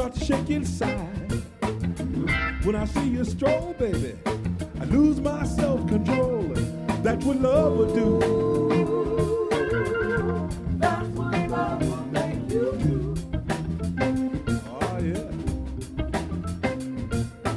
start to shake inside. When I see you stroll, baby, I lose my self-control. That's what love would do.